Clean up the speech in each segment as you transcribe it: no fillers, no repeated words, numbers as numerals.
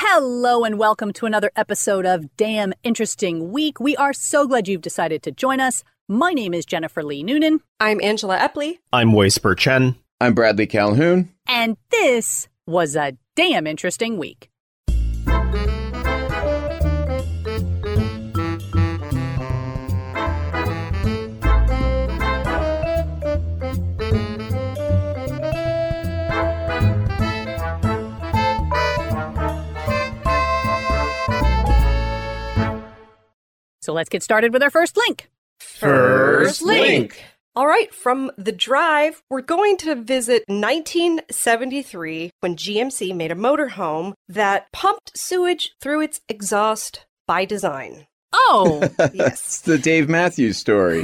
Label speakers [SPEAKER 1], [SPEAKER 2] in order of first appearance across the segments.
[SPEAKER 1] Hello and welcome to another episode of Damn Interesting Week. We are so glad you've decided to join us. My name is Jennifer Lee Noonan.
[SPEAKER 2] I'm Angela Epley.
[SPEAKER 3] I'm Weisper Chen.
[SPEAKER 4] I'm Bradley Calhoun.
[SPEAKER 1] And this was a damn interesting week. So let's get started with our first link.
[SPEAKER 4] First link.
[SPEAKER 2] All right, from the drive, we're going to visit 1973 when GMC made a motorhome that pumped sewage through its exhaust by design.
[SPEAKER 1] Oh,
[SPEAKER 2] Yes.
[SPEAKER 4] It's the Dave Matthews story.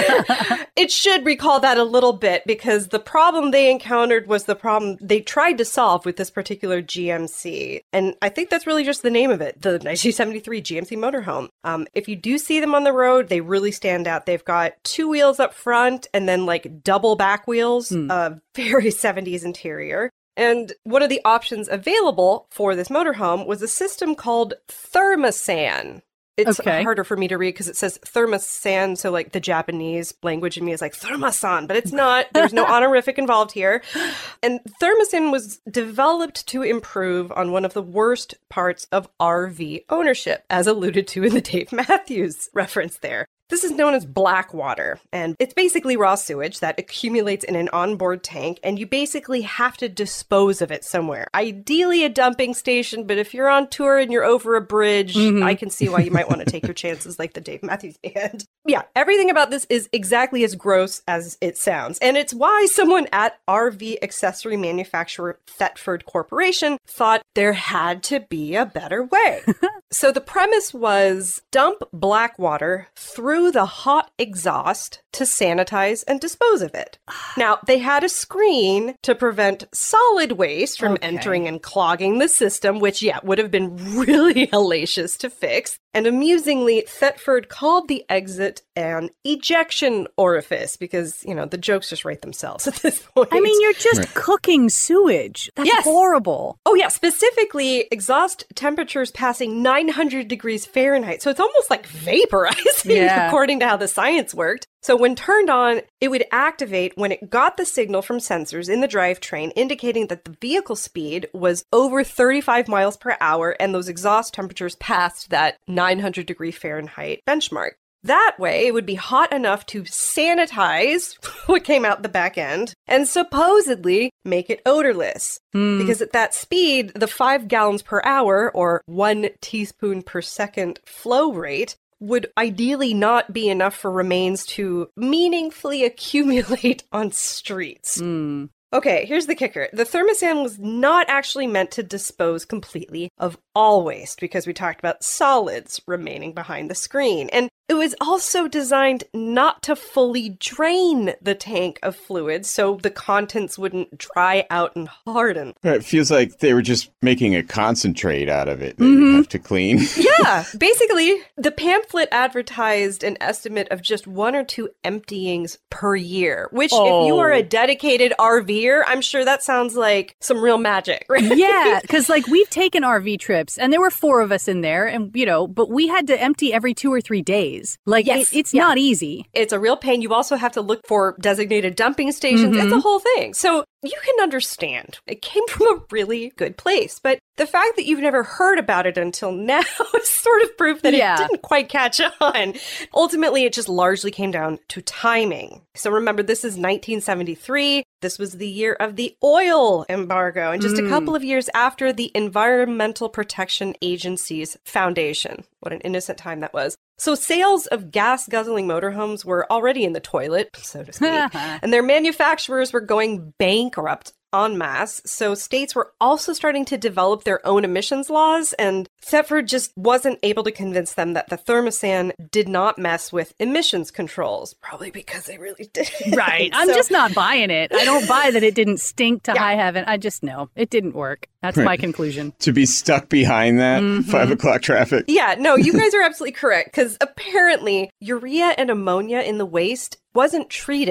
[SPEAKER 2] It should recall that a little bit because the problem they encountered was the problem they tried to solve with this particular GMC. And I think that's really just the name of it, the 1973 GMC motorhome. If you do see them on the road, they really stand out. They've got two wheels up front and then like double back wheels, very 70s interior. And one of the options available for this motorhome was a system called Thermosan. It's harder for me to read because it says Thermosan, so like the Japanese language in me is like Thermosan, but it's not. There's no honorific involved here. And Thermosan was developed to improve on one of the worst parts of RV ownership, as alluded to in the Dave Matthews reference there. This is known as black water, and it's basically raw sewage that accumulates in an onboard tank, and you basically have to dispose of it somewhere. Ideally a dumping station, but if you're on tour and you're over a bridge, I can see why you might want to take your chances like the Dave Matthews Band. Yeah, everything about this is exactly as gross as it sounds, and it's why someone at RV accessory manufacturer Thetford Corporation thought there had to be a better way. So the premise was dump black water through the hot exhaust to sanitize and dispose of it. Now, they had a screen to prevent solid waste from entering and clogging the system, which, would have been really hellacious to fix. And amusingly, Thetford called the exit an ejection orifice because, the jokes just write themselves at this point.
[SPEAKER 1] I mean, you're just cooking sewage. That's horrible.
[SPEAKER 2] Oh, yeah. Specifically, exhaust temperatures passing 900 degrees Fahrenheit. So it's almost like vaporizing, according to how the science worked. So when turned on, it would activate when it got the signal from sensors in the drivetrain indicating that the vehicle speed was over 35 miles per hour and those exhaust temperatures passed that 900 degree Fahrenheit benchmark. That way, it would be hot enough to sanitize what came out the back end and supposedly make it odorless. Because at that speed, the 5 gallons per hour or 1 teaspoon per second flow rate would ideally not be enough for remains to meaningfully accumulate on streets. Okay, here's the kicker. The Thermosan was not actually meant to dispose completely of all waste because we talked about solids remaining behind the screen. And it was also designed not to fully drain the tank of fluids so the contents wouldn't dry out and harden.
[SPEAKER 4] It feels like they were just making a concentrate out of it that you have to clean.
[SPEAKER 2] Yeah, basically, the pamphlet advertised an estimate of just 1 or 2 emptyings per year, which if you are a dedicated RVer, I'm sure that sounds like some real magic, right?
[SPEAKER 1] Yeah, because we've taken RV trips and there were 4 of us in there and, but we had to empty every 2 or 3 days. It's not easy.
[SPEAKER 2] It's a real pain. You also have to look for designated dumping stations. It's a whole thing. So you can understand it came from a really good place. But the fact that you've never heard about it until now is sort of proof that it didn't quite catch on. Ultimately, it just largely came down to timing. So remember, this is 1973. This was the year of the oil embargo and just a couple of years after the Environmental Protection Agency's foundation. What an innocent time that was. So sales of gas-guzzling motorhomes were already in the toilet, so to speak, and their manufacturers were going bankrupt en masse. So states were also starting to develop their own emissions laws, and Thetford just wasn't able to convince them that the Thermosan did not mess with emissions controls, probably because they really did.
[SPEAKER 1] Right. I'm just not buying it. I don't buy that it didn't stink to high heaven. I just know it didn't work. That's my conclusion.
[SPEAKER 4] To be stuck behind that 5 o'clock traffic.
[SPEAKER 2] Yeah, no, you guys are absolutely correct, because apparently urea and ammonia in the waste wasn't treated.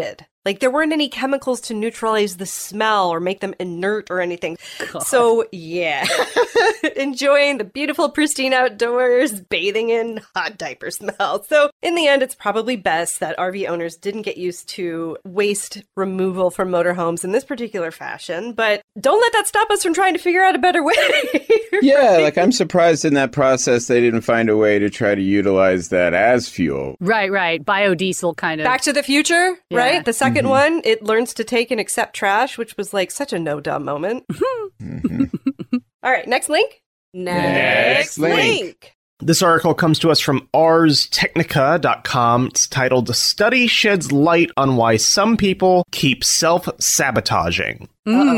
[SPEAKER 2] Like, there weren't any chemicals to neutralize the smell or make them inert or anything. God. So, yeah. Enjoying the beautiful, pristine outdoors, bathing in hot diaper smell. So, in the end, it's probably best that RV owners didn't get used to waste removal from motorhomes in this particular fashion. But don't let that stop us from trying to figure out a better way.
[SPEAKER 4] Yeah, right? Like, I'm surprised in that process they didn't find a way to try to utilize that as fuel.
[SPEAKER 1] Right. Biodiesel kind of.
[SPEAKER 2] Back to the Future, right? The second one, it learns to take and accept trash, which was like such a no-dumb moment. All right, next link. Next link.
[SPEAKER 3] This article comes to us from ArsTechnica.com. It's titled, "Study Sheds Light on Why Some People Keep Self-Sabotaging."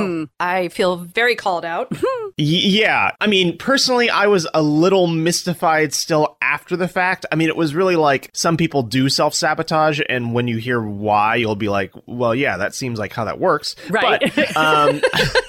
[SPEAKER 2] I feel very called out.
[SPEAKER 3] Yeah. I mean, personally, I was a little mystified still after the fact. I mean, it was really like some people do self-sabotage, and when you hear why, you'll be like, well, yeah, that seems like how that works.
[SPEAKER 1] Right.
[SPEAKER 3] But,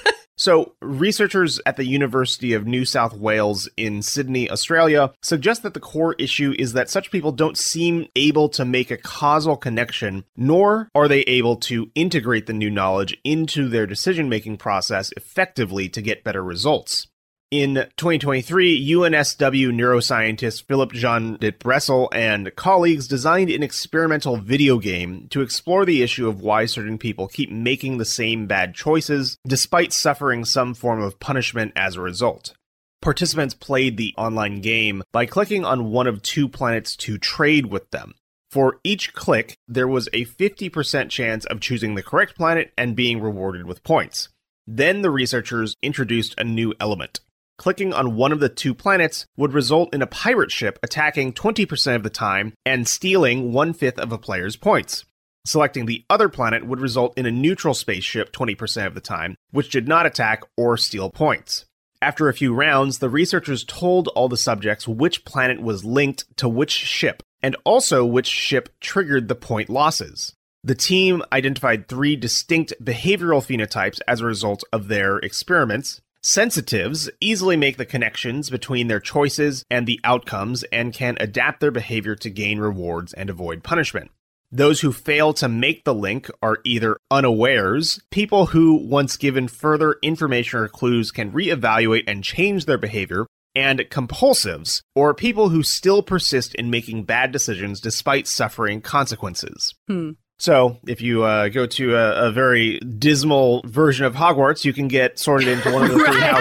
[SPEAKER 3] so, researchers at the University of New South Wales in Sydney, Australia, suggest that the core issue is that such people don't seem able to make a causal connection, nor are they able to integrate the new knowledge into their decision-making process effectively to get better results. In 2023, UNSW neuroscientist Philip Jean de Bressel and colleagues designed an experimental video game to explore the issue of why certain people keep making the same bad choices despite suffering some form of punishment as a result. Participants played the online game by clicking on one of two planets to trade with them. For each click, there was a 50% chance of choosing the correct planet and being rewarded with points. Then the researchers introduced a new element. Clicking on one of the two planets would result in a pirate ship attacking 20% of the time and stealing 1/5 of a player's points. Selecting the other planet would result in a neutral spaceship 20% of the time, which did not attack or steal points. After a few rounds, the researchers told all the subjects which planet was linked to which ship, and also which ship triggered the point losses. The team identified 3 distinct behavioral phenotypes as a result of their experiments. Sensitives easily make the connections between their choices and the outcomes and can adapt their behavior to gain rewards and avoid punishment. Those who fail to make the link are either unawares, people who, once given further information or clues, can reevaluate and change their behavior, and compulsives, or people who still persist in making bad decisions despite suffering consequences. So, if you go to a very dismal version of Hogwarts, you can get sorted into one of the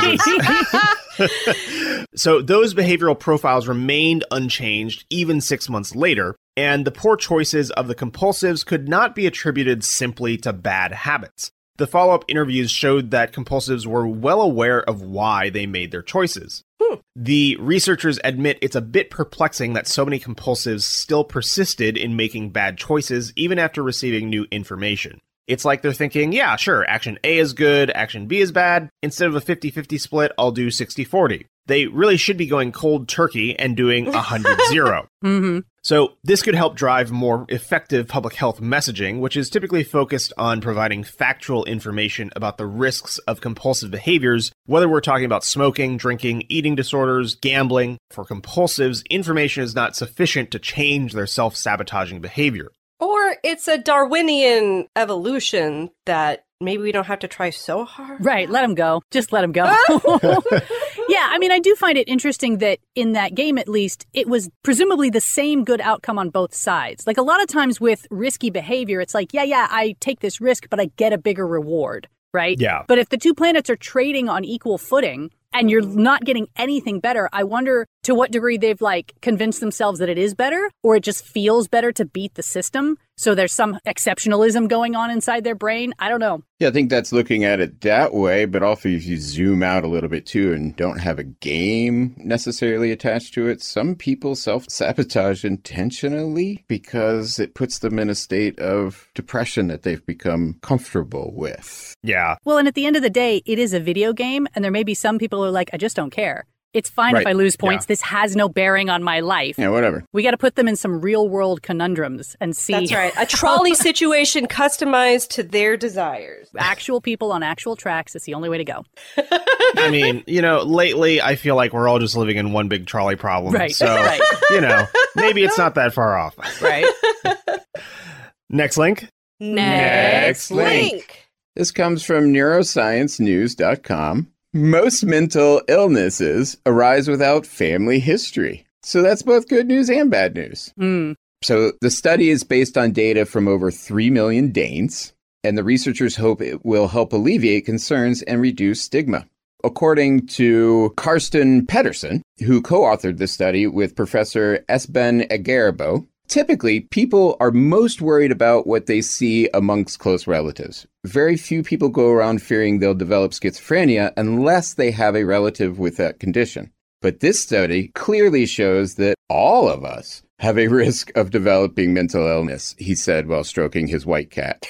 [SPEAKER 3] 3 houses. So, those behavioral profiles remained unchanged even 6 months later, and the poor choices of the compulsives could not be attributed simply to bad habits. The follow-up interviews showed that compulsives were well aware of why they made their choices. The researchers admit it's a bit perplexing that so many compulsives still persisted in making bad choices even after receiving new information. It's like they're thinking, yeah, sure, action A is good, action B is bad. Instead of a 50-50 split, I'll do 60-40. They really should be going cold turkey and doing 100-0. So this could help drive more effective public health messaging, which is typically focused on providing factual information about the risks of compulsive behaviors, whether we're talking about smoking, drinking, eating disorders, gambling. For compulsives, information is not sufficient to change their self-sabotaging behavior.
[SPEAKER 2] Or it's a Darwinian evolution that maybe we don't have to try so hard.
[SPEAKER 1] Right, let them go. Just let them go. Yeah, I mean, I do find it interesting that in that game, at least, it was presumably the same good outcome on both sides. Like a lot of times with risky behavior, it's like, yeah, I take this risk, but I get a bigger reward, right?
[SPEAKER 3] Yeah.
[SPEAKER 1] But if the two planets are trading on equal footing and you're not getting anything better, I wonder to what degree they've like convinced themselves that it is better, or it just feels better to beat the system. So there's some exceptionalism going on inside their brain. I don't know.
[SPEAKER 4] Yeah, I think that's looking at it that way, but also if you zoom out a little bit too and don't have a game necessarily attached to it, some people self-sabotage intentionally because it puts them in a state of depression that they've become comfortable with.
[SPEAKER 3] Yeah.
[SPEAKER 1] Well, and at the end of the day, it is a video game, and there may be some people who are like, I just don't care. It's fine if I lose points. Yeah. This has no bearing on my life.
[SPEAKER 4] Yeah, whatever.
[SPEAKER 1] We got to put them in some real-world conundrums and see.
[SPEAKER 2] That's right. A trolley situation customized to their desires.
[SPEAKER 1] Actual people on actual tracks is the only way to go.
[SPEAKER 3] I mean, lately I feel like we're all just living in one big trolley problem.
[SPEAKER 1] Right.
[SPEAKER 3] So, maybe it's not that far off.
[SPEAKER 1] Right.
[SPEAKER 3] Next link.
[SPEAKER 2] Next link.
[SPEAKER 4] This comes from neurosciencenews.com. Most mental illnesses arise without family history. So that's both good news and bad news. So the study is based on data from over 3 million Danes, and the researchers hope it will help alleviate concerns and reduce stigma. According to Karsten Pedersen, who co-authored the study with Professor Esben Egerbo, typically people are most worried about what they see amongst close relatives. Very few people go around fearing they'll develop schizophrenia unless they have a relative with that condition. But this study clearly shows that all of us have a risk of developing mental illness, he said while stroking his white cat.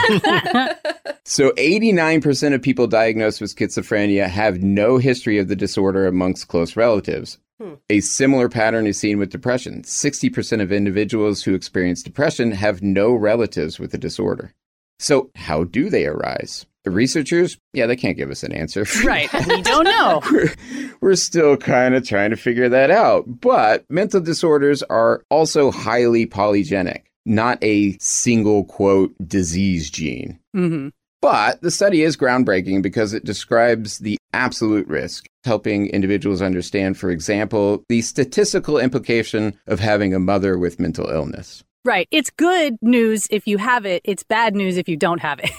[SPEAKER 4] So 89% of people diagnosed with schizophrenia have no history of the disorder amongst close relatives. A similar pattern is seen with depression. 60% of individuals who experience depression have no relatives with the disorder. So how do they arise? The researchers, they can't give us an answer.
[SPEAKER 1] Right. We don't know.
[SPEAKER 4] We're still kind of trying to figure that out. But mental disorders are also highly polygenic, not a single, quote, disease gene.
[SPEAKER 1] Mm-hmm.
[SPEAKER 4] But the study is groundbreaking because it describes the absolute risk, helping individuals understand, for example, the statistical implication of having a mother with mental illness.
[SPEAKER 1] Right. It's good news if you have it. It's bad news if you don't have it.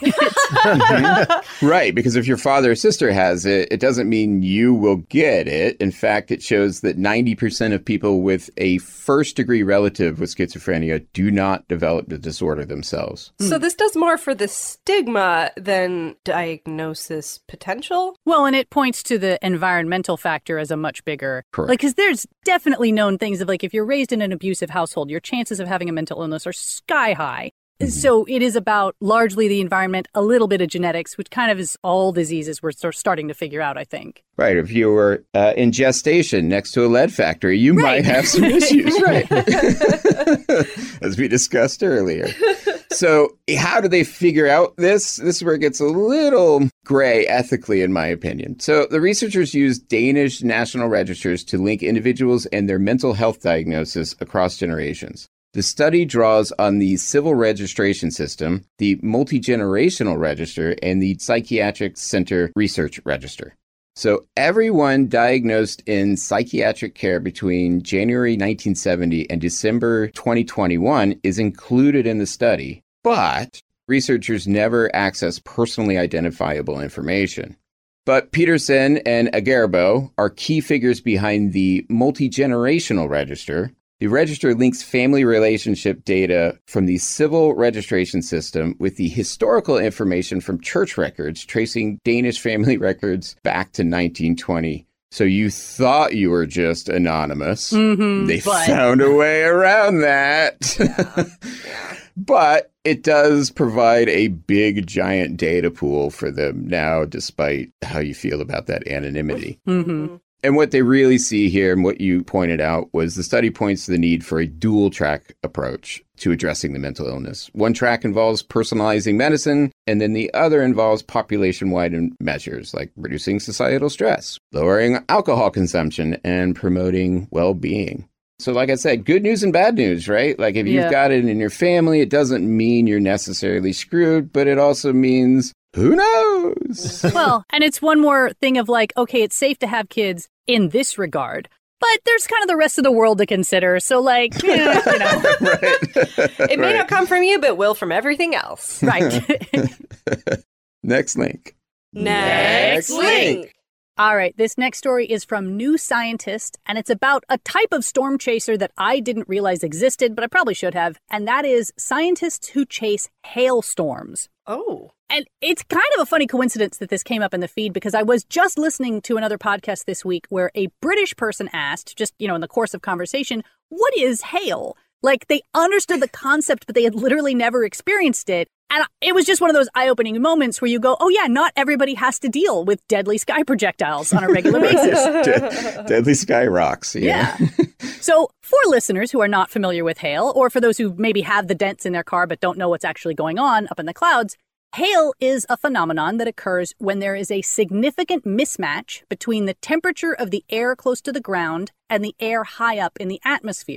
[SPEAKER 4] Right. Because if your father or sister has it, it doesn't mean you will get it. In fact, it shows that 90% of people with a first-degree relative with schizophrenia do not develop the disorder themselves.
[SPEAKER 2] So this does more for the stigma than diagnosis potential?
[SPEAKER 1] Well, and it points to the environmental factor as a much bigger...
[SPEAKER 4] Correct.
[SPEAKER 1] Like, because there's definitely known things of, like, if you're raised in an abusive household, your chances of having a mental illness are sky high. Mm-hmm. So it is about largely the environment, a little bit of genetics, which kind of is all diseases we're starting to figure out, I think.
[SPEAKER 4] Right. If you were in gestation next to a lead factory, you might have some issues. Right. As we discussed earlier. So how do they figure out this? This is where it gets a little gray ethically, in my opinion. So the researchers used Danish national registers to link individuals and their mental health diagnosis across generations. The study draws on the civil registration system, the multi-generational register, and the psychiatric center research register. So everyone diagnosed in psychiatric care between January 1970 and December 2021 is included in the study, but researchers never access personally identifiable information. But Peterson and Agerbo are key figures behind the multi-generational register. The register links family relationship data from the civil registration system with the historical information from church records, tracing Danish family records back to 1920. So you thought you were just anonymous. Mm-hmm, they found a way around that. But it does provide a big, giant data pool for them now, despite how you feel about that anonymity.
[SPEAKER 1] Mm-hmm.
[SPEAKER 4] And what they really see here, and what you pointed out, was the study points to the need for a dual track approach to addressing the mental illness. One track involves personalizing medicine, and then the other involves population-wide measures like reducing societal stress, lowering alcohol consumption, and promoting well-being. So like I said, good news and bad news, right? Like if you've got it in your family, it doesn't mean you're necessarily screwed, but it also means, who knows?
[SPEAKER 1] Well, and it's one more thing of like, okay, it's safe to have kids in this regard, but there's kind of the rest of the world to consider. So like,
[SPEAKER 4] Right.
[SPEAKER 2] It may not come from you, but will from everything else.
[SPEAKER 1] Right.
[SPEAKER 4] Next link.
[SPEAKER 2] Next link.
[SPEAKER 1] All right, this next story is from New Scientist, and it's about a type of storm chaser that I didn't realize existed, but I probably should have, and that is scientists who chase hailstorms.
[SPEAKER 2] Oh.
[SPEAKER 1] And it's kind of a funny coincidence that this came up in the feed, because I was just listening to another podcast this week where a British person asked, just, in the course of conversation, what is hail? Like, they understood the concept, but they had literally never experienced it. And it was just one of those eye-opening moments where you go, oh yeah, not everybody has to deal with deadly sky projectiles on a regular basis.
[SPEAKER 4] Deadly sky rocks.
[SPEAKER 1] Yeah. So for listeners who are not familiar with hail, or for those who maybe have the dents in their car but don't know what's actually going on up in the clouds, hail is a phenomenon that occurs when there is a significant mismatch between the temperature of the air close to the ground and the air high up in the atmosphere.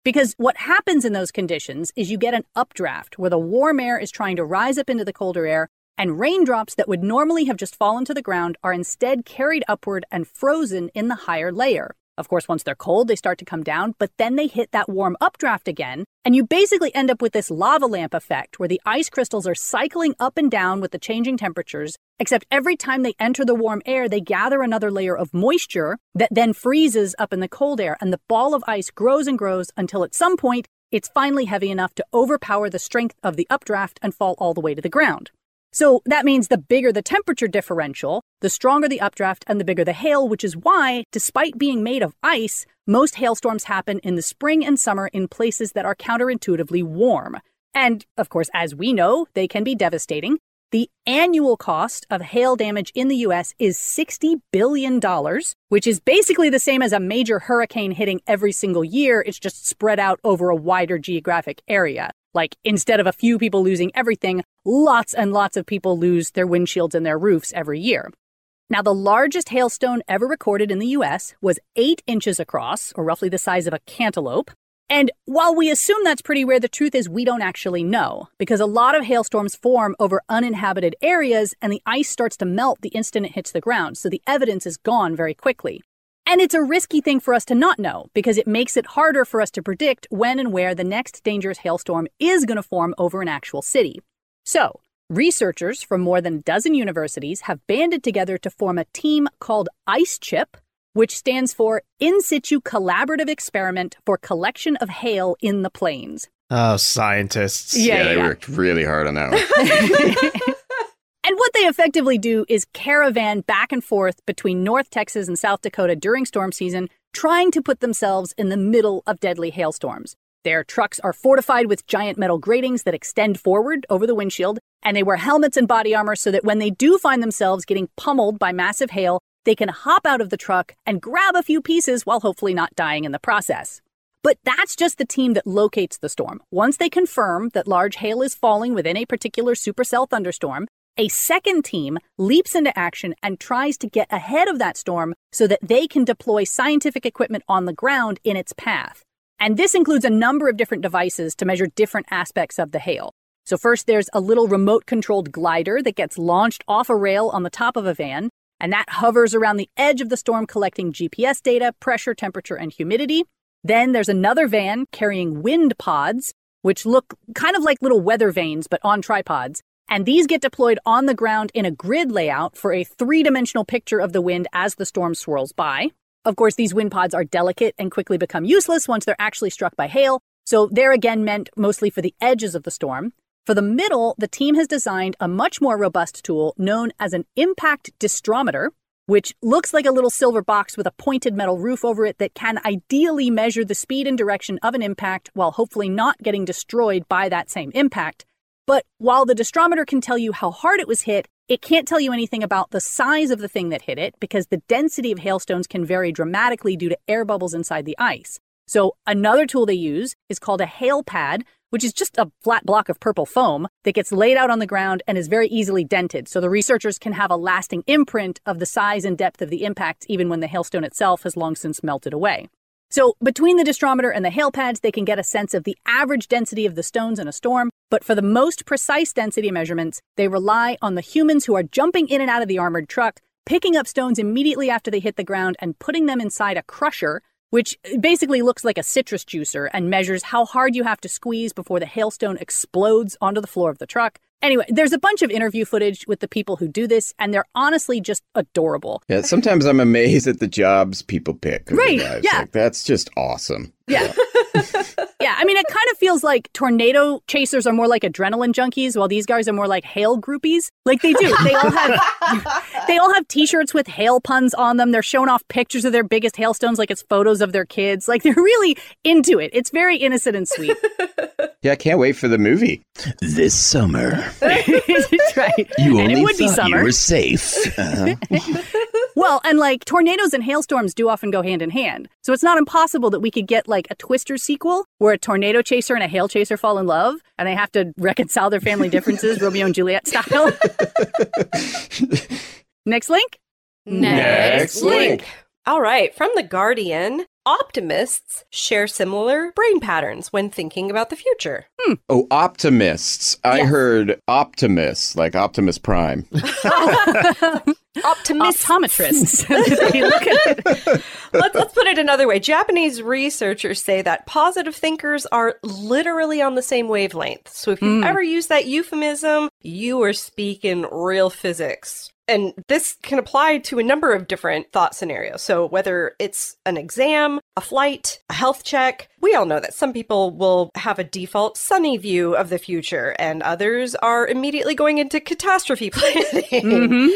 [SPEAKER 1] Because what happens in those conditions is you get an updraft where the warm air is trying to rise up into the colder air, and raindrops that would normally have just fallen to the ground are instead carried upward and frozen in the higher layer. Of course, once they're cold, they start to come down, but then they hit that warm updraft again, and you basically end up with this lava lamp effect where the ice crystals are cycling up and down with the changing temperatures, except every time they enter the warm air, they gather another layer of moisture that then freezes up in the cold air, and the ball of ice grows and grows until at some point, it's finally heavy enough to overpower the strength of the updraft and fall all the way to the ground. So that means the bigger the temperature differential, the stronger the updraft and the bigger the hail, which is why, despite being made of ice, most hailstorms happen in the spring and summer in places that are counterintuitively warm. And, of course, as we know, they can be devastating. The annual cost of hail damage in the U.S. is $60 billion, which is basically the same as a major hurricane hitting every single year. It's just spread out over a wider geographic area. Like, instead of a few people losing everything, lots and lots of people lose their windshields and their roofs every year. Now, the largest hailstone ever recorded in the U.S. was 8 inches across, or roughly the size of a cantaloupe. And while we assume that's pretty rare, the truth is we don't actually know, because a lot of hailstorms form over uninhabited areas, and the ice starts to melt the instant it hits the ground, so the evidence is gone very quickly. And it's a risky thing for us to not know, because it makes it harder for us to predict when and where the next dangerous hailstorm is going to form over an actual city. So, researchers from more than a dozen universities have banded together to form a team called IceChip, which stands for In Situ Collaborative Experiment for Collection of Hail in the Plains.
[SPEAKER 3] Oh, scientists.
[SPEAKER 4] Yeah, they worked really hard on that one.
[SPEAKER 1] And what they effectively do is caravan back and forth between North Texas and South Dakota during storm season, trying to put themselves in the middle of deadly hailstorms. Their trucks are fortified with giant metal gratings that extend forward over the windshield, and they wear helmets and body armor so that when they do find themselves getting pummeled by massive hail, they can hop out of the truck and grab a few pieces while hopefully not dying in the process. But that's just the team that locates the storm. Once they confirm that large hail is falling within a particular supercell thunderstorm, a second team leaps into action and tries to get ahead of that storm so that they can deploy scientific equipment on the ground in its path. And this includes a number of different devices to measure different aspects of the hail. So first, there's a little remote-controlled glider that gets launched off a rail on the top of a van, and that hovers around the edge of the storm collecting GPS data, pressure, temperature, and humidity. Then there's another van carrying wind pods, which look kind of like little weather vanes, but on tripods. And these get deployed on the ground in a grid layout for a 3-dimensional picture of the wind as the storm swirls by. Of course, these wind pods are delicate and quickly become useless once they're actually struck by hail, so they're again meant mostly for the edges of the storm. For the middle, the team has designed a much more robust tool known as an impact distrometer, which looks like a little silver box with a pointed metal roof over it that can ideally measure the speed and direction of an impact while hopefully not getting destroyed by that same impact. But while the distrometer can tell you how hard it was hit, it can't tell you anything about the size of the thing that hit it because the density of hailstones can vary dramatically due to air bubbles inside the ice. So another tool they use is called a hail pad, which is just a flat block of purple foam that gets laid out on the ground and is very easily dented. So the researchers can have a lasting imprint of the size and depth of the impact even when the hailstone itself has long since melted away. So between the distrometer and the hail pads, they can get a sense of the average density of the stones in a storm. But for the most precise density measurements, they rely on the humans who are jumping in and out of the armored truck, picking up stones immediately after they hit the ground and putting them inside a crusher, which basically looks like a citrus juicer and measures how hard you have to squeeze before the hailstone explodes onto the floor of the truck. Anyway, there's a bunch of interview footage with the people who do this, and they're honestly just adorable.
[SPEAKER 4] Yeah, sometimes I'm amazed at the jobs people pick.
[SPEAKER 1] Right, yeah.
[SPEAKER 4] Like, that's just awesome.
[SPEAKER 1] Yeah. Yeah, I mean, it kind of feels like tornado chasers are more like adrenaline junkies, while these guys are more like hail groupies. Like, they do. They all have T-shirts with hail puns on them. They're showing off pictures of their biggest hailstones like it's photos of their kids. Like, they're really into it. It's very innocent and sweet.
[SPEAKER 4] Yeah, I can't wait for the movie. This summer.
[SPEAKER 1] That's right.
[SPEAKER 4] You
[SPEAKER 1] and
[SPEAKER 4] only
[SPEAKER 1] it would be
[SPEAKER 4] thought
[SPEAKER 1] summer.
[SPEAKER 4] you were safe.
[SPEAKER 1] Well, and like tornadoes and hailstorms do often go hand in hand. So it's not impossible that we could get like a Twister sequel where a tornado chaser and a hail chaser fall in love and they have to reconcile their family differences, Romeo and Juliet style. Next link?
[SPEAKER 2] Next link. All right, from The Guardian. optimists share similar brain patterns when thinking about the future.
[SPEAKER 4] Oh, optimists. I heard Optimus, like Optimus Prime.
[SPEAKER 1] Optometrists. They look at it.
[SPEAKER 2] Let's put it another way. Japanese researchers say that positive thinkers are literally on the same wavelength. So if you've ever used that euphemism, you are speaking real physics. And this can apply to a number of different thought scenarios. So whether it's an exam, a flight, a health check, we all know that some people will have a default sunny view of the future and others are immediately going into catastrophe planning.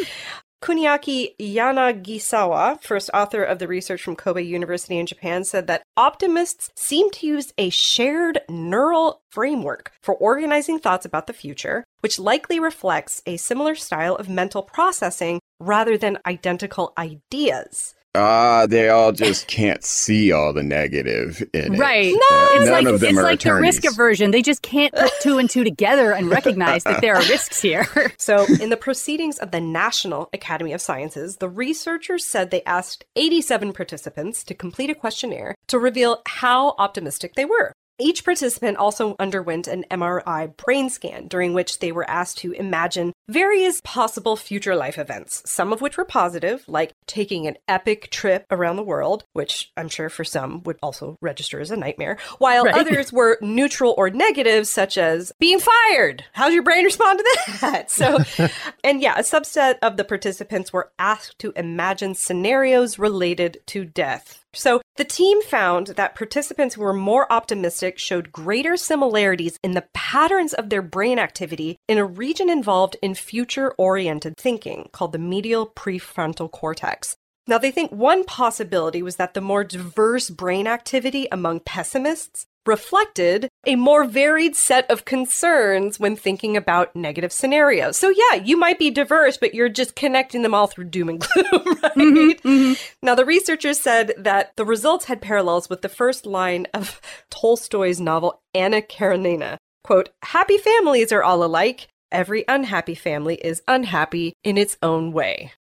[SPEAKER 2] Kuniaki Yanagisawa, first author of the research from Kobe University in Japan, said that optimists seem to use a shared neural framework for organizing thoughts about the future, which likely reflects a similar style of mental processing rather than identical ideas.
[SPEAKER 4] They all just can't see all the negative in it.
[SPEAKER 1] Right.
[SPEAKER 4] None of them
[SPEAKER 1] it's
[SPEAKER 4] are
[SPEAKER 1] like the
[SPEAKER 4] attorneys.
[SPEAKER 1] risk aversion. They just can't put two and two together and recognize that there are risks here.
[SPEAKER 2] So, in the proceedings of the National Academy of Sciences, the researchers said they asked 87 participants to complete a questionnaire to reveal how optimistic they were. Each participant also underwent an MRI brain scan, during which they were asked to imagine various possible future life events, some of which were positive, like taking an epic trip around the world, which I'm sure for some would also register as a nightmare, while others were neutral or negative, such as being fired. How's your brain respond to that? So, and yeah, a subset of the participants were asked to imagine scenarios related to death. So the team found that participants who were more optimistic showed greater similarities in the patterns of their brain activity in a region involved in future-oriented thinking called the medial prefrontal cortex. Now, they think one possibility was that the more diverse brain activity among pessimists reflected a more varied set of concerns when thinking about negative scenarios. So yeah, you might be diverse, but you're just connecting them all through doom and gloom, right? Now, the researchers said that the results had parallels with the first line of Tolstoy's novel Anna Karenina. Quote, "Happy families are all alike. Every unhappy family is unhappy in its own way."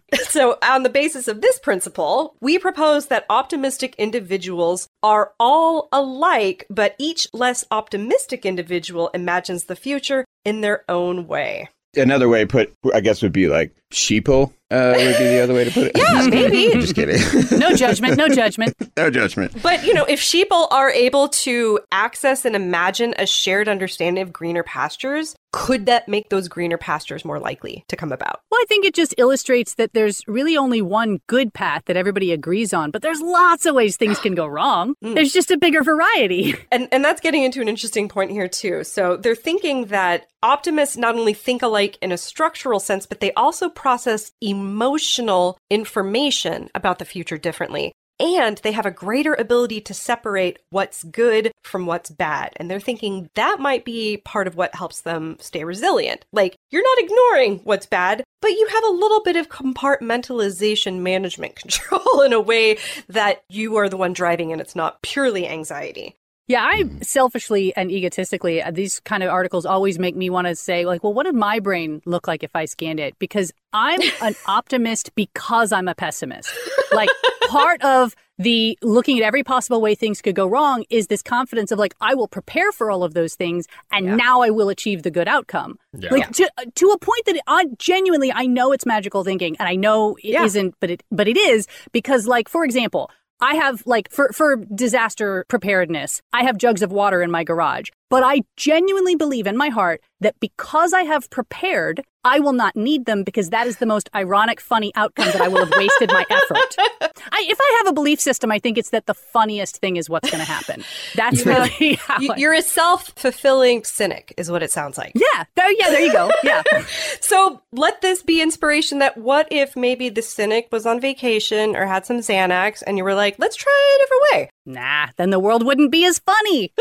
[SPEAKER 2] So on the basis of this principle, we propose that optimistic individuals are all alike, but each less optimistic individual imagines the future in their own way.
[SPEAKER 4] Another way put, I guess, would be like sheeple would be the other way to put it.
[SPEAKER 2] Yeah, maybe.
[SPEAKER 4] Just kidding.
[SPEAKER 1] No judgment, no judgment.
[SPEAKER 4] No judgment.
[SPEAKER 2] But, you know, if sheeple are able to access and imagine a shared understanding of greener pastures, could that make those greener pastures more likely to come about?
[SPEAKER 1] Well, I think it just illustrates that there's really only one good path that everybody agrees on, but there's lots of ways things can go wrong. There's just a bigger variety.
[SPEAKER 2] And that's getting into an interesting point here, too. So they're thinking that optimists not only think alike in a structural sense, but they also process emotional information about the future differently. And they have a greater ability to separate what's good from what's bad. And they're thinking that might be part of what helps them stay resilient. Like, you're not ignoring what's bad, but you have a little bit of compartmentalization management control in a way that you are the one driving and it's not purely anxiety.
[SPEAKER 1] Yeah, I selfishly and egotistically, these kind of articles always make me want to say, like, well, what did my brain look like if I scanned it? Because I'm an optimist because I'm a pessimist. Like, part of the looking at every possible way things could go wrong is this confidence of, like, I will prepare for all of those things, and now I will achieve the good outcome.
[SPEAKER 3] Yeah.
[SPEAKER 1] Like, to a point that I know it's magical thinking, and I know it isn't, but it is, because, like, for example, I have, like, for disaster preparedness, I have jugs of water in my garage. But I genuinely believe in my heart that because I have prepared, I will not need them, because that is the most ironic, funny outcome that I will have wasted my effort. If I have a belief system, I think it's that the funniest thing is what's going to happen. That's really how
[SPEAKER 2] You're a self-fulfilling cynic, is what it sounds like.
[SPEAKER 1] Yeah, there you go. Yeah.
[SPEAKER 2] So let this be inspiration that what if maybe the cynic was on vacation or had some Xanax and you were like, let's try a different way.
[SPEAKER 1] Nah, then the world wouldn't be as funny.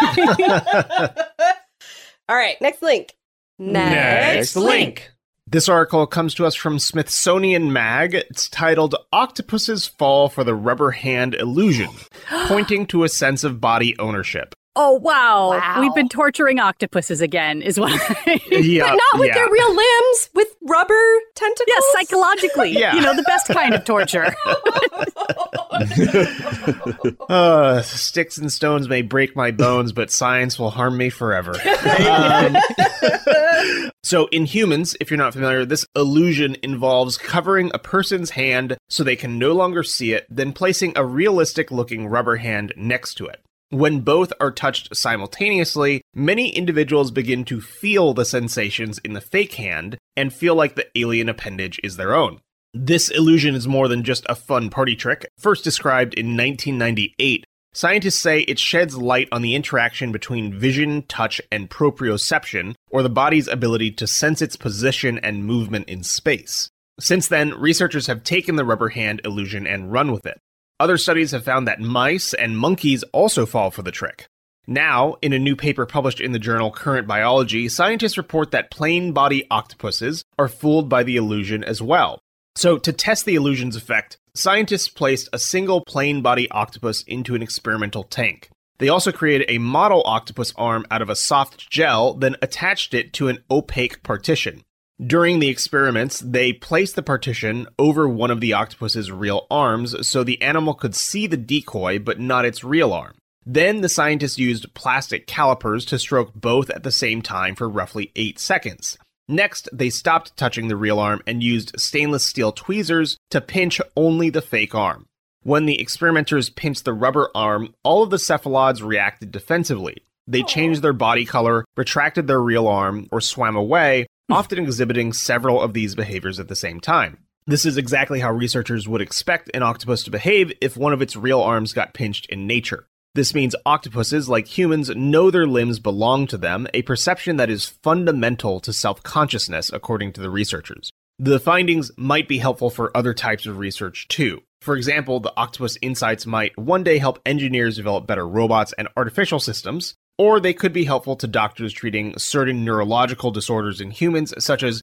[SPEAKER 2] All right, next link.
[SPEAKER 3] Next link. This article comes to us from Smithsonian Mag. It's titled Octopuses Fall for the Rubber Hand Illusion, pointing to a sense of body ownership.
[SPEAKER 1] Oh, wow. We've been torturing octopuses again, is what
[SPEAKER 3] Yeah,
[SPEAKER 2] But not with their real limbs, with rubber tentacles?
[SPEAKER 1] Yeah, psychologically.
[SPEAKER 3] Yeah.
[SPEAKER 1] You know, the best kind of torture.
[SPEAKER 3] Sticks and stones may break my bones, but science will harm me forever. So in humans, if you're not familiar, this illusion involves covering a person's hand so they can no longer see it, then placing a realistic-looking rubber hand next to it. When both are touched simultaneously, many individuals begin to feel the sensations in the fake hand and feel like the alien appendage is their own. This illusion is more than just a fun party trick. First described in 1998, scientists say it sheds light on the interaction between vision, touch, and proprioception, or the body's ability to sense its position and movement in space. Since then, researchers have taken the rubber hand illusion and run with it. Other studies have found that mice and monkeys also fall for the trick. Now, in a new paper published in the journal Current Biology, scientists report that plain-body octopuses are fooled by the illusion as well. So, to test the illusion's effect, scientists placed a single plain-body octopus into an experimental tank. They also created a model octopus arm out of a soft gel, then attached it to an opaque partition. During the experiments, they placed the partition over one of the octopus's real arms so the animal could see the decoy but not its real arm. Then the scientists used plastic calipers to stroke both at the same time for roughly 8 seconds. Next, they stopped touching the real arm and used stainless steel tweezers to pinch only the fake arm. When the experimenters pinched the rubber arm, all of the cephalods reacted defensively. They changed their body color, retracted their real arm, or swam away, often exhibiting several of these behaviors at the same time. This is exactly how researchers would expect an octopus to behave if one of its real arms got pinched in nature. This means octopuses, like humans, know their limbs belong to them, a perception that is fundamental to self-consciousness, according to the researchers. The findings might be helpful for other types of research, too. For example, the octopus insights might one day help engineers develop better robots and artificial systems, or they could be helpful to doctors treating certain neurological disorders in humans, such as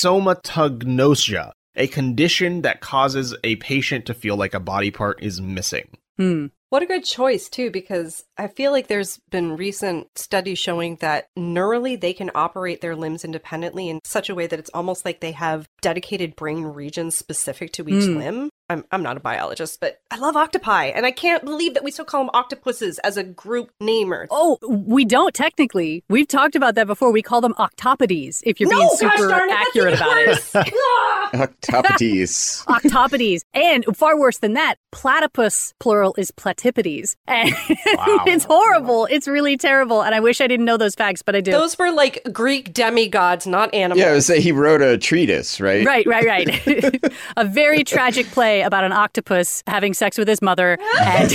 [SPEAKER 3] asomatogonosia, a condition that causes a patient to feel like a body part is missing.
[SPEAKER 2] What a good choice, too, because I feel like there's been recent studies showing that neurally they can operate their limbs independently in such a way that it's almost like they have dedicated brain regions specific to each limb. I'm not a biologist, but I love octopi, and I can't believe that we still call them octopuses as a group namer.
[SPEAKER 1] Oh, we don't technically. We've talked about that before. We call them octopodes, if you're being super accurate about it.
[SPEAKER 4] Octopodes.
[SPEAKER 1] Octopodes. And far worse than that, platypus, plural, is platypodes. And it's horrible. It's really terrible. And I wish I didn't know those facts, but I do.
[SPEAKER 2] Those were like Greek demigods, not animals.
[SPEAKER 4] Yeah, I would say he wrote a treatise, right?
[SPEAKER 1] Right. A very tragic play about an octopus having sex with his mother. And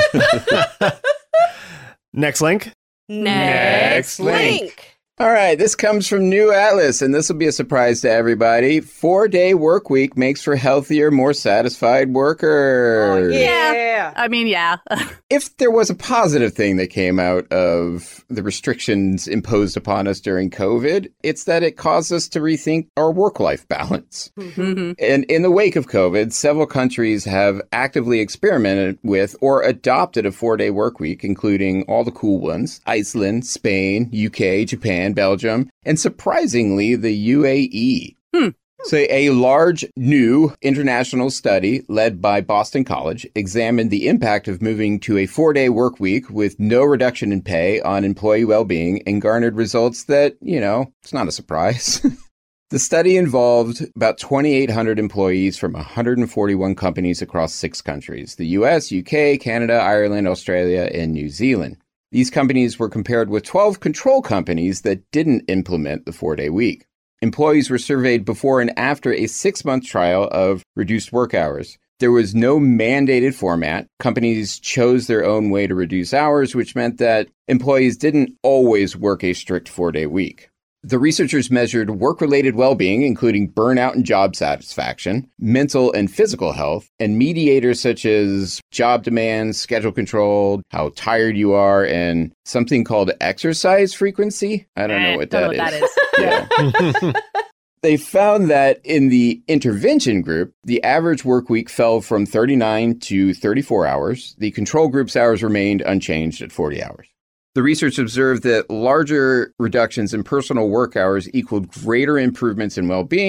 [SPEAKER 3] Next link.
[SPEAKER 2] Next link.
[SPEAKER 4] All right, this comes from New Atlas, and this will be a surprise to everybody. 4-day work week makes for healthier, more satisfied workers.
[SPEAKER 2] Oh, yeah.
[SPEAKER 1] I mean, yeah.
[SPEAKER 4] If there was a positive thing that came out of the restrictions imposed upon us during COVID, it's that it caused us to rethink our work-life balance.
[SPEAKER 1] Mm-hmm.
[SPEAKER 4] And in the wake of COVID, several countries have actively experimented with or adopted a 4-day work week, including all the cool ones: Iceland, Spain, UK, Japan, Belgium, and surprisingly, the UAE. So a large new international study led by Boston College examined the impact of moving to a 4-day work week with no reduction in pay on employee well-being and garnered results that, it's not a surprise. The study involved about 2,800 employees from 141 companies across 6 countries: the US, UK, Canada, Ireland, Australia, and New Zealand. These companies were compared with 12 control companies that didn't implement the 4-day week. Employees were surveyed before and after a 6-month trial of reduced work hours. There was no mandated format. Companies chose their own way to reduce hours, which meant that employees didn't always work a strict 4-day week. The researchers measured work-related well-being, including burnout and job satisfaction, mental and physical health, and mediators such as job demands, schedule control, how tired you are, and something called exercise frequency. I don't know what that is. Yeah. They found that in the intervention group, the average work week fell from 39 to 34 hours. The control group's hours remained unchanged at 40 hours. The research observed that larger reductions in personal work hours equaled greater improvements in well-being,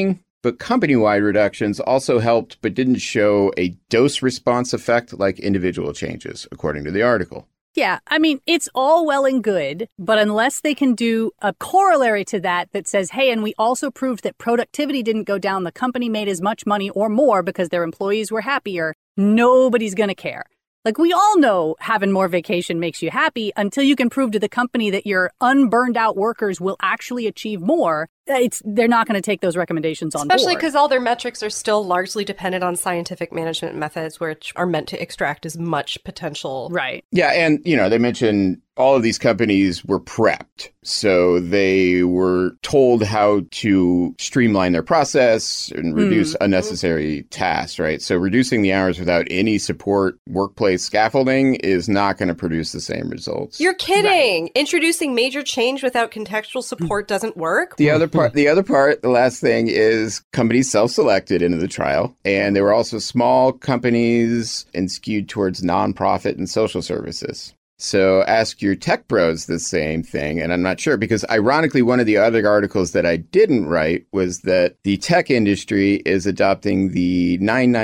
[SPEAKER 4] but company-wide reductions also helped but didn't show a dose response effect like individual changes, according to the article.
[SPEAKER 1] Yeah, I mean, it's all well and good, but unless they can do a corollary to that says, hey, and we also proved that productivity didn't go down, the company made as much money or more because their employees were happier, nobody's going to care. Like, we all know having more vacation makes you happy until you can prove to the company that your unburned out workers will actually achieve more. They're not going to take those recommendations on board.
[SPEAKER 2] Especially because all their metrics are still largely dependent on scientific management methods, which are meant to extract as much potential.
[SPEAKER 1] Right.
[SPEAKER 4] Yeah, and, they mentioned all of these companies were prepped. So they were told how to streamline their process and reduce unnecessary tasks, right? So reducing the hours without any support workplace scaffolding is not going to produce the same results.
[SPEAKER 2] You're kidding. Right. Introducing major change without contextual support doesn't work.
[SPEAKER 4] The other part, the last thing is companies self-selected into the trial. And they were also small companies and skewed towards nonprofit and social services. So ask your tech bros the same thing. And I'm not sure because ironically, one of the other articles that I didn't write was that the tech industry is adopting the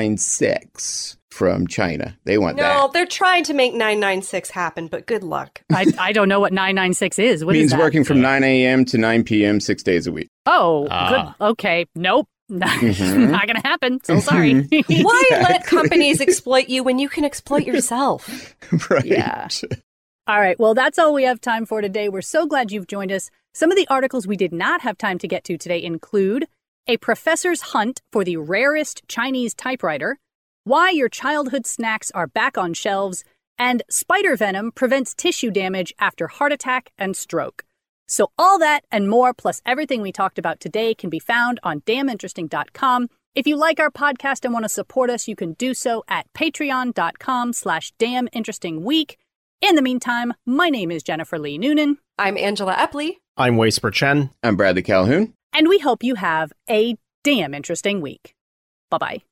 [SPEAKER 4] 996 from China. They want that.
[SPEAKER 2] No, they're trying to make 996 happen, but good luck.
[SPEAKER 1] I don't know what 996 is. What
[SPEAKER 4] means
[SPEAKER 1] is that?
[SPEAKER 4] Working from 9 a.m. to 9 p.m. 6 days a week.
[SPEAKER 1] Oh, good. Okay. Nope. Not going to happen. So sorry.
[SPEAKER 2] Why let companies exploit you when you can exploit yourself?
[SPEAKER 4] Right.
[SPEAKER 1] Yeah. All right. Well, that's all we have time for today. We're so glad you've joined us. Some of the articles we did not have time to get to today include a professor's hunt for the rarest Chinese typewriter, why your childhood snacks are back on shelves, and spider venom prevents tissue damage after heart attack and stroke. So all that and more, plus everything we talked about today, can be found on damninteresting.com. If you like our podcast and want to support us, you can do so at patreon.com/damninterestingweek. In the meantime, my name is Jennifer Lee Noonan.
[SPEAKER 2] I'm Angela Epley.
[SPEAKER 3] I'm Waisper Chen.
[SPEAKER 4] I'm Bradley Calhoun.
[SPEAKER 1] And we hope you have a damn interesting week. Bye-bye.